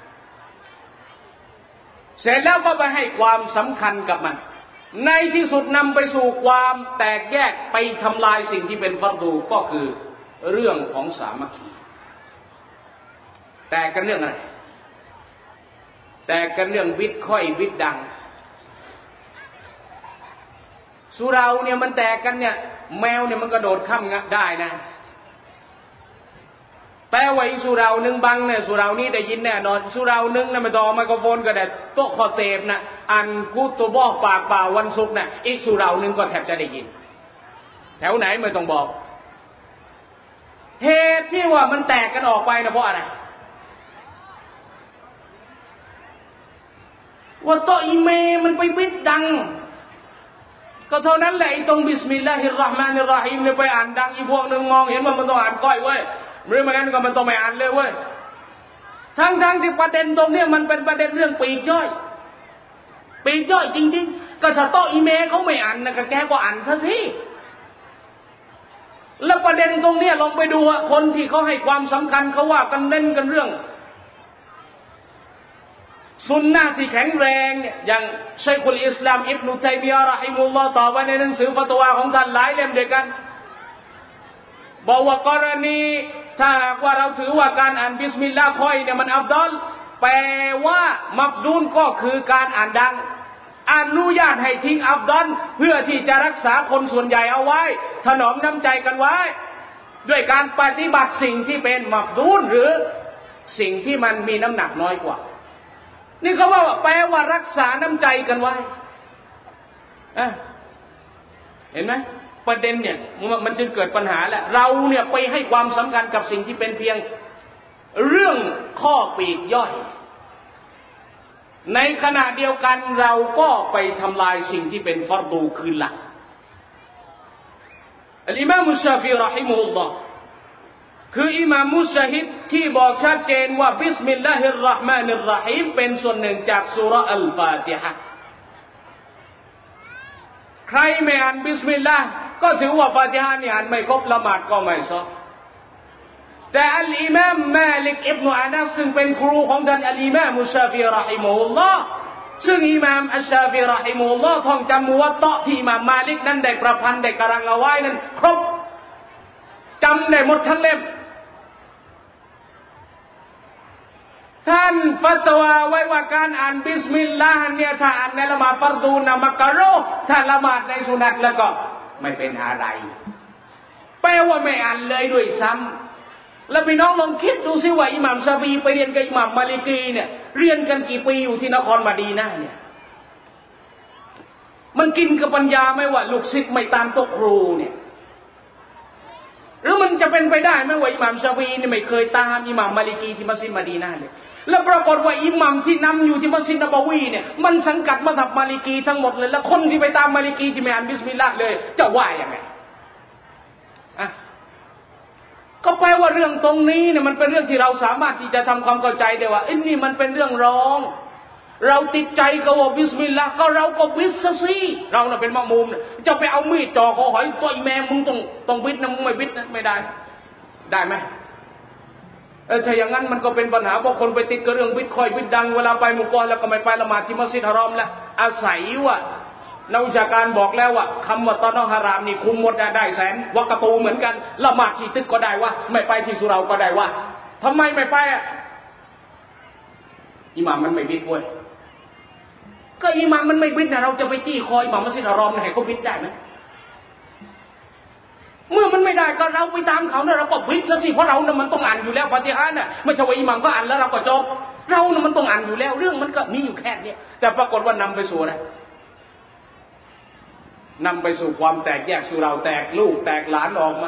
เสร็จแล้วก็ไปให้ความสำคัญกับมันในที่สุดนำไปสู่ความแตกแยกไปทำลายสิ่งที่เป็นฟัรดูก็คือเรื่องของสามัคคีแต่กันเรื่องอะไรแต่กันเรื่องบิดค่อยบิดดังสุเราเนี่ยมันแตกกันเนี่ยแมวเนี่ยมันกระโดดข้ามได้นะแปลว่าอีสุเราหนึ่งบังเนี่ยสุเรานี่ได้ยินแน่นอนสุเราหนึ่งนะไม่ต้องไมโครโฟนก็ได้โต๊ะคอเตปนะอันกูตัวบอกปากเปล่าวันศุกร์นะอีกสุเราหนึ่งก็แทบจะได้ยินแถวไหนไม่ต้องบอกเหตุที่ว่ามันแตกกันออกไปนะเพราะอะไรว่าโต๊ะอิเมมันไปบิดดังก็เท่านั้นแหละไอ้ตรงบิสมิลลาฮิรเราะห์มานิรเราะฮีมเนี่ยไปอ่านดังอีพวกนึงมองเห็นว่ามันต้องอ่านก้อยเว้ยหรือไม่งั้นก็มันต้องไม่อ่านเลยเว้ยทั้งที่ประเด็นตรงนี้มันเป็นประเด็นเรื่องปีกย่อยปีกย่อยจริงๆก็ถ้าโต๊ะอิเมเขาไม่อ่านนะก็แกก็อ่านซะสิแล้วประเด็นตรงนี้ลองไปดูว่าคนที่เขาให้ความสำคัญเขาว่ากันเน้นกันเรื่องสุนนะที่แข็งแรงเนี่ยอย่างชัยคุลอิสลามอิบนุตัยมียะห์เราะฮิมะฮุลลอฮ์ตอบไว้ในหนังสือฟัตวาของท่านหลายเล่มด้วยกันบอกว่ากรณีถ้าว่าเราถือว่าการอ่านบิสมิลลาห์ค่อยเนี่ยมันอัฟฎอลแปลว่ามัฟดูลก็คือการอ่านดังอนุญาตให้ทิ้งอัฟฎอลเพื่อที่จะรักษาคนส่วนใหญ่เอาไว้ถนอมน้ำใจกันไว้ด้วยการปฏิบัติสิ่งที่เป็นมัฟดูลหรือสิ่งที่มันมีน้ำหนักน้อยกว่านี่เขาว่าแปลว่ารักษาน้ำใจกันไว้เห็นไหมประเด็นเนี่ยมันจึงเกิดปัญหาแหละเราเนี่ยไปให้ความสำคัญกับสิ่งที่เป็นเพียงเรื่องข้อปลีกย่อยในขณะเดียวกันเราก็ไปทำลายสิ่งที่เป็นฟัรดูคือหลักอัลอิมามมุชชาฟิอีเราะฮิมะฮุลลอฮ์คืออิหม่ามมุจฮิดที่บอกชัดเจนว่าบิสมิลลาฮิรเราะห์มานิรเราะฮีมเป็นส่วนหนึ่งจากซูเราะห์อัลฟาติฮะห์ใครไม่อ่านบิสมิลลาห์ก็ถือว่าฟาติฮะห์นี่อ่านไม่ครบละหมาดก็ไม่ซอแต่อัลอิมามมาลิกอิบนุอานัสซึ่งเป็นครูของท่านอัลอิมามมุชาฟิอีเราะฮิมะฮุลลอฮ์ซึ่งอิหม่ามอัชชาฟิอีเราะฮิมะฮุลลอฮ์ท่องจำมุวัตตะที่อิหม่ามมาลิกนั้นได้ประพันธ์ได้กำลังเอาไว้นั้นครบจำได้หมดทั้งเล่มท่านฟัตวาไว้ว่าการอ่านบิสมิลลาห์เนี่ยถ้าอ่านในละหมาดฟัรดูนะมักกะรูฮ์ถ้าละหมาดในสุนัตแล้วก็ไม่เป็นอะไรแปลว่าไม่อ่านเลยด้วยซ้ำแล้วพี่น้องลองคิดดูสิว่าอิหม่ามชาฟีอีไปเรียนกับอิหม่ามมาลิกีเนี่ยเรียนกันกี่ปีอยู่ที่นครมะดีนะห์เนี่ยมันกินกับปัญญาไหมว่าลูกศิษย์ไม่ตามโต๊ะครูเนี่ยหรือมันจะเป็นไปได้ไหมว่าอิหม่ามชาฟีอีเนี่ยไม่เคยตามอิหม่ามมาลิกีที่มัสยิดมะดีนะห์เลยแล้วปรากฏว่าอิหม่ามที่นำอยู่ที่มัสยิดนบวีเนี่ยมันสังกัดมัซฮับมาลิกีทั้งหมดเลยแล้วคนที่ไปตามมาลิกีที่ไม่อ่านบิสมิลลาห์เลยจะว่ายังไงก็แปลว่าเรื่องตรงนี้เนี่ยมันเป็นเรื่องที่เราสามารถที่จะทำความเข้าใจได้ว่านี่มันเป็นเรื่องรองเราติดใจกับว่าบิสมิลลาห์ก็เราก็บิสสิเราน่ะเป็นมะมูมจะไปเอามีดจ่อคอหอยตัวอีแม่มึงต้องบิดนะมึงไม่บิดนะไม่ได้ไหมถ้าอย่างนั้นมันก็เป็นปัญหาเพราะคนไปติดกับเรื่องบิดค่อยบิดดังเวลาไปมุกอแล้วก็ไม่ไปละหมาดที่มัสยิดฮารอมแล้วอาศัยว่านักวิชาการบอกแล้วว่าคำว่าตอนฮารามนี่คุมหมดได้แสนวักกะตูเหมือนกันละหมาดที่ตึกก็ได้ว่าไม่ไปที่สุเราก็ได้ว่าทำไมไม่ไปอิหม่ามมันไม่บิดเว้ยก็อิหม่ามมันไม่บิดนะเราจะไปจี้คออิหม่ามมัสยิดฮารอมให้เขาบิดได้ไหมเมื่อมันไม่ได้ก็เราไปตามเขาเนี่ยเราก็บิดซะสิเพราะเราเนี่ยมันต้องอ่านอยู่แล้วฟาติฮะห์น่ะไม่ใช่ว่าอิหม่ามก็อ่านแล้วเราก็จบเราเนี่ยมันต้องอ่านอยู่แล้วเรื่องมันก็มีอยู่แค่นี้แต่ปรากฏว่านำไปสู่อะไรนำไปสู่ความแตกแยกสู่เราแตกลูกแตกหลานออกมา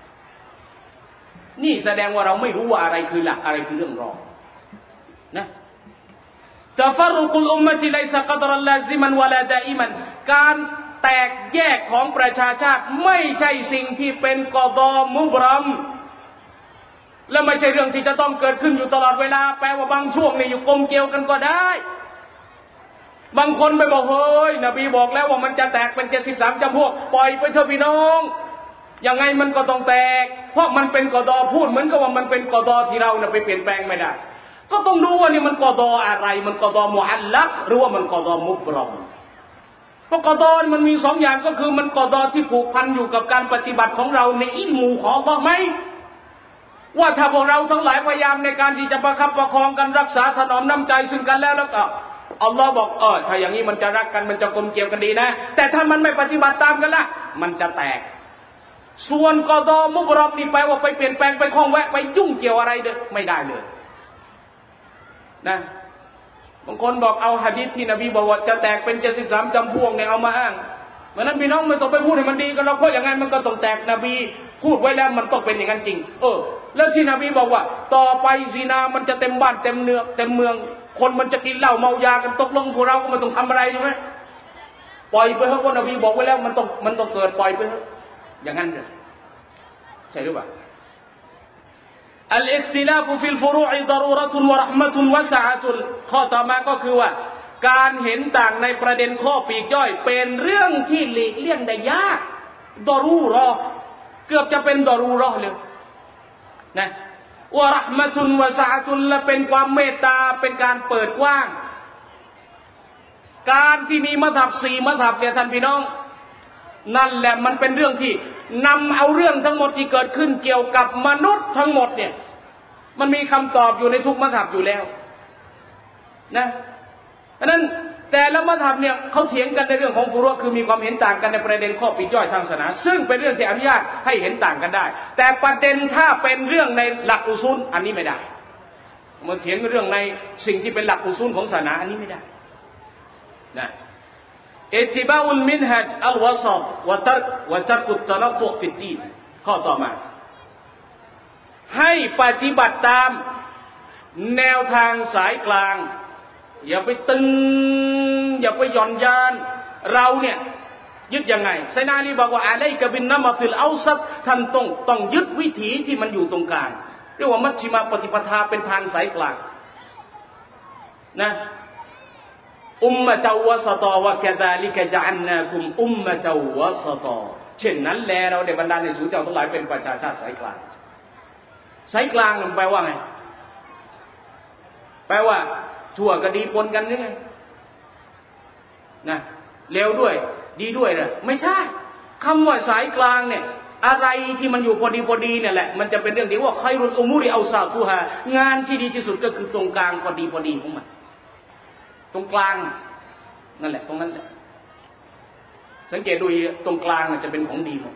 นี่แสดงว่าเราไม่รู้ว่าอะไรคือหลักอะไรคือเรื่องรองนะตะฟัรรุกุลอุมมะติไลซะกัดรัลลาซิมันวะลาดาอิมันการแตกแยกของประชาชาติไม่ใช่สิ่งที่เป็นกอฎอมุบรัมและไม่ใช่เรื่องที่จะต้องเกิดขึ้นอยู่ตลอดเวลาแปลว่าบางช่วงนี่อยู่กลมเกลียวกันก็ได้บางคนไปบอกเฮ้ยนบีบอกแล้วว่ามันจะแตกเป็น73จำพวกปล่อยไปเถอะพี่น้องยังไงมันก็ต้องแตกเพราะมันเป็นกอฎอพูดเหมือนกับว่ามันเป็นกอฎอที่เราเนี่ยไปเปลี่ยนแปลงไม่ได้ก็ต้องดูว่านี่มันกอฎออะไรมันกอฎอมุอัลลักหรือว่ามันกอฎอมุบรอมเพราะกอฎอมันมี2อย่างก็คือมันกอฎอที่ผูกพันอยู่กับการปฏิบัติของเราในอิลมูของอัลเลาะห์มั้ยว่าถ้าพวกเราทั้งหลายพยายามในการที่จะประคับประคองกันรักษาถนอมน้ำใจซึ่งกันแล้วก็อัลลอฮ์บอกถ้าอย่างนี้มันจะรักกันมันจะกลมเกลียวกันดีนะแต่ถ้ามันไม่ปฏิบัติตามกันล่ะมันจะแตกส่วนกอฎอมุบรอมนี่แปลว่าไปเปลี่ยนแปลงไปข้องแวะไปยุ่งเกี่ยวอะไรเด้อไม่ได้เลยนะบางคนบอกเอาหะดีษที่นบีบอกว่าจะแตกเป็น73จำพวกเนี่ยเอามาอ้างเพราะนั้นพี่น้องไม่ต้องไปพูดให้มันดีกันหรอกเพราะอย่างงั้นมันก็ต้องแตกนบีพูดไว้แล้วมันต้องเป็นอย่างนั้นจริงแล้วที่นบีบอกว่าต่อไปซินามันจะเต็มบ้านเต็มเมืองคนมันจะกินเหล้าเมายากันตกลงพวกเราก็ไม่ต้องทำอะไรใช่ไหมปล่อยไปเถอะเพราะนบีบอกไว้แล้วมันต้องเกิดปล่อยไปเถอะอย่างนั้นเลยใช่หรือเปล่าอัลอิคติลาฟฟิลฟุรูอฎอรูเราะตุนวะเราะห์มะตุนวะซะอะตุนข้อต่อมาก็คือว่าการเห็นต่างในประเด็นข้อปลีกย่อยเป็นเรื่องที่หลีกเลี่ยงได้ยากดอรูเราะห์เกือบจะเป็นดอรูเราะห์เลยนะวะเราะห์มะตุนวะซะอะตุนและเป็นความเมตตาเป็นการเปิดกว้างการที่มีมัซฮับ4มัซฮับเนี่ยท่านพี่น้องนั่นแหละมันเป็นเรื่องที่นำเอาเรื่องทั้งหมดที่เกิดขึ้นเกี่ยวกับมนุษย์ทั้งหมดเนี่ยมันมีคำตอบอยู่ในทุกมัซฮับอยู่แล้วนะเพราะนั้นแต่ละมัซฮับเนี่ยเขาเถียงกันในเรื่องของฟุรุอ์คือมีความเห็นต่างกันในประเด็นข้อปลีกย่อยทางศาสนาซึ่งเป็นเรื่องที่อนุญาตให้เห็นต่างกันได้แต่ประเด็นถ้าเป็นเรื่องในหลักอุซูลอันนี้ไม่ได้มันเถียงเรื่องในสิ่งที่เป็นหลักอุซูลของศาสนาอันนี้ไม่ได้นะอิตติบาอุลมินฮัจอัลวะซัตวะตัรกุตตะนัตุฟิดดีนข้อต่อมาให้ปฏิบัติตามแนวทางสายกลางอย่าไปตึงอย่าไปหย่อนยานเราเนี่ยยึดยังไงไซนาลีบอกว่าอะลัยกะบินนะมะฟิลเอาซัตท่านต้องยึดวิถีที่มันอยู่ตรงกลางเรียกว่ามัชฌิมาปฏิปทาเป็นทางสายกลางนะอุมมะตะวะซะตอวะกะซาลิกะจะอันนาคุมอุมมะตะวะซะตอเช่นนั้นแลเราได้บรรดาในสู่เจ้าทั้งหลายเป็นประชาชาติสายกลางสายกลางมันแปลว่าไงแปลว่าชั่วก็ดีปนกันนี่ไงนะเลวด้วยดีด้วยเหรอไม่ใช่คำว่าสายกลางเนี่ยอะไรที่มันอยู่พอดีเนี่ยแหละมันจะเป็นเรื่องที่ว่าไครุลอุมูริเอาซาตุฮางานที่ดีที่สุดก็คือตรงกลางพอดีของมันตรงกลางนั่นแหละตรงนั้นแหละสังเกตดูตรงกลางมันจะเป็นของดีหมด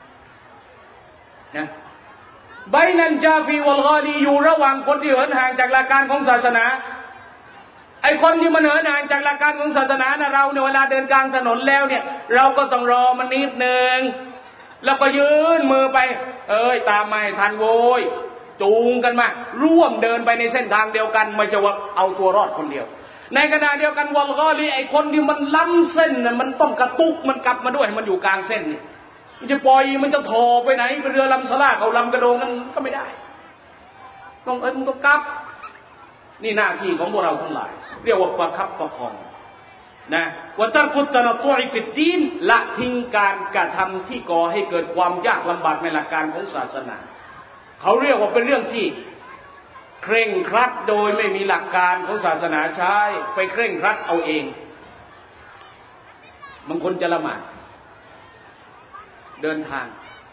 นะไบนันจาฟีวัลกอลีอยู่ระหว่างคนที่เหินห่างจากหลักการของศาสนาไอ้คนที่มันเหินห่างจากหลักการของศาสนานะเราเนี่ยเวลาเดินกลางถนนแล้วเนี่ยเราก็ต้องรอมันนิดนึงแล้วก็ยืนมือไปตามมาให้ทันโว้ยจูงกันมาร่วมเดินไปในเส้นทางเดียวกันไม่ใช่ว่าเอาตัวรอดคนเดียวในขณะเดียวกันวัลกอลีไอ้คนที่มันล้ำเส้นน่ะมันต้องกระตุกมันกลับมาด้วยมันอยู่กลางเส้นนี่มันจะปล่อยมันจะโถไปไหนเป็นเรือลำสลาเขาลำกระโดงนั้นก็ไม่ได้ต้องมันต้องกลับนี่หน้าที่ของพวกเราทั้งหลายเรียกว่าประคับประคองนะวัตกุตตะนัตุอิฟิดดีนละทิ้งการกระทำที่ก่อให้เกิดความยากลำบากในหลักการของศาสนาเขาเรียกว่าเป็นเรื่องที่เคร่งครัดโดยไม่มีหลักการของศาสนาใช้ไปเคร่งครัดเอาเองบางคนจะละหมาดเดินทาง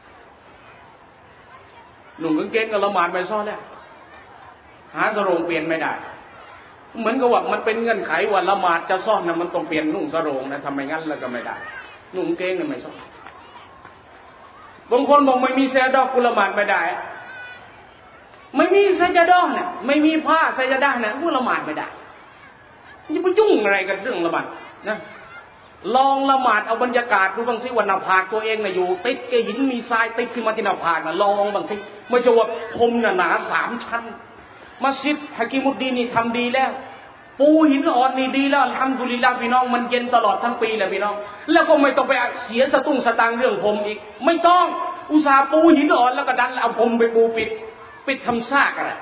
หนุ่มกางเกงก็ละหมาดไปซ้อนแล้วหาสรงเปลี่ยนไม่ได้เหมือนกับว่ามันเป็นเงื่อนไขว่าละหมาดจะซ่อนนะมันต้องเปลี่ยนนุ่งสรงนะทำไมงั้นแล้วก็ไม่ได้นุ่งเกงเนี่ยไม่ซ่อนบางคนบอกไม่มีเสื้อดอกกุละหมาดไม่ได้ไม่มีซะจะดอกเนี่ยไม่มีผ้าซะจะได้เนี่ยกุละหมาดไม่ได้อย่าไปยุ่งอะไรกับเรื่องละหมาดนะลองละหมาดเอาบรรยากาศดูบ้างสิว่าหน้าผากตัวเองน่ะอยู่ติดกับหินมีทรายติดขึ้นมาที่หน้าผากน่ะลองบ้างสิไม่ใช่ว่าพรมหนา3 ชั้นมัสยิดฮะกิมุดดีนนี่ทำดีแล้วปูหินอ่อนนี่ดีแล้วอัลฮัมดุลิลลาห์พี่น้องมันเย็นตลอดทั้งปีแหละพี่น้องแล้วก็ไม่ต้องไปเสียสตางค์เรื่องพรมอีกไม่ต้องอุตส่าห์ปูหินอ่อนแล้วก็ดันเอาพรมไปปูปิดปิดทำซากอะไร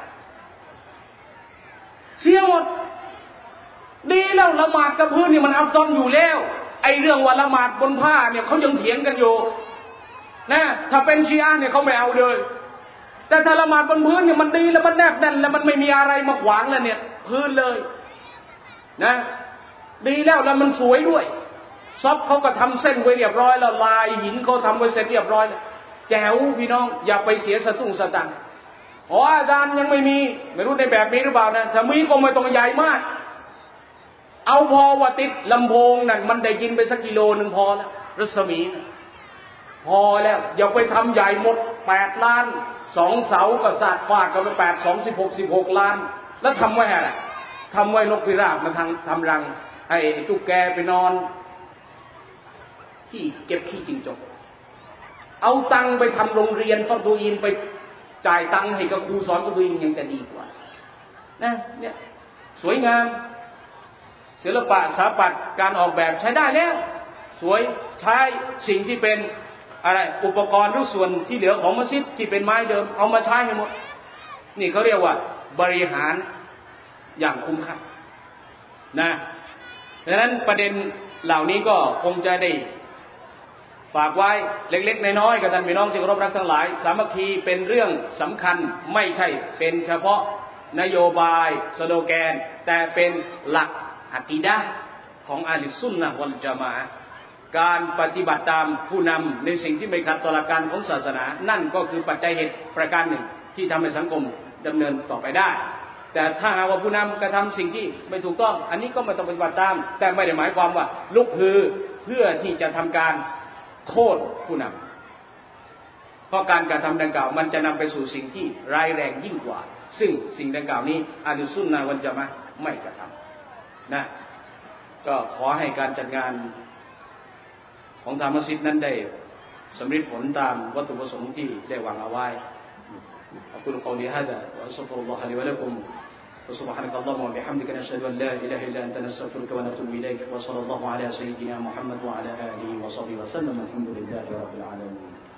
เสียหมดดีแล้วละหมาดกับพื้นนี่มันอัฟฎอลอยู่แล้วไอ้เรื่องว่าละหมาดบนผ้าเนี่ยเขายังเถียงกันอยู่นะถ้าเป็นชีอะห์เนี่ยเขาไม่เอาเลยแต่ถ้าละหมาดบนพื้นเนี่ยมันดีแล้วมันแนบแน่นแล้วมันไม่มีอะไรมาขวางแล้วเนี่ยพื้นเลยนะดีแล้วมันสวยด้วยซอฟเขาก็ทำเส้นไว้เรียบร้อยแล้วลายหินเขาทำไว้เสร็จเรียบร้อยแล้วแจ๋วพี่น้องอย่าไปเสียสตุ้งสตังค์อาจารย์ยังไม่มีไม่รู้ในแบบนี้หรือเปล่านะถ้ามีก็ไม่ต้องใหญ่มากเอาพอว่าติดลำโพงนั่นมันได้ยินไปสักกิโลนึงพอแล้วรัศมีพอแล้วอย่าไปทำใหญ่หมด8 ล้าน2 เสาก็สาดฟาดกันไป8 2 16 ล้านแล้วทำไว้อะไรทำไว้นกพิราบมาทำรังให้ตุ๊กแกไปนอนที่เก็บขี้จิงจกเอาตังไปทำโรงเรียนฟักดูอินไปจ่ายตังให้กับครูสอนฟักดูอินยังจะดีกว่านะเนี่ยสวยงามศิลปะสถาปัตย์การออกแบบใช้ได้แล้วสวยใช้สิ่งที่เป็นอะไรอุปกรณ์ทุกส่วนที่เหลือของมัสยิดที่เป็นไม้เดิมเอามาใช้ให้หมดนี่เขาเรียกว่าบริหารอย่างคุ้มค่านะดังนั้นประเด็นเหล่านี้ก็คงจะได้ฝากไว้เล็กๆน้อยๆกับท่านพี่น้องที่เคารพรักทั้งหลายสามัคคีเป็นเรื่องสำคัญไม่ใช่เป็นเฉพาะนโยบายสโลแกนแต่เป็นหลักอะกีดะห์ของอะห์ลุสซุนนะฮ์วัลญะมาอะห์การปฏิบัติตามผู้นำในสิ่งที่ไม่ขัดต่อหลักการของศาสนานั่นก็คือปัจจัยเหตุประการหนึ่งที่ทำให้สังคมดำเนินต่อไปได้แต่ถ้าหากว่าผู้นำกระทำสิ่งที่ไม่ถูกต้องอันนี้ก็ไม่ต้องปฏิบัติตามแต่ไม่ได้หมายความว่าลุกฮือเพื่อที่จะทำการโค่นผู้นำเพราะการกระทำดังกล่าวมันจะนำไปสู่สิ่งที่ร้ายแรงยิ่งกว่าซึ่งสิ่งดังกล่าวนี้อะห์ลุสซุนนะฮ์วัลญะมาอะห์ไม่กระทำนะก็ขอให้การจัดงานของทางมัสยิดนั้นได้สำเร็จผลตามวัตถุประสงค์ที่ได้วางเอาไว้أقول قولي هذا وأستغفر الله لي ولكم وسبحانك اللهم وبحمدك نشهد أن لا إله إلا أنت نستغفرك ونتوب إليك وصلى الله على سيدنا محمد وعلى آله وصحبه وسلم الحمد لله رب العالمين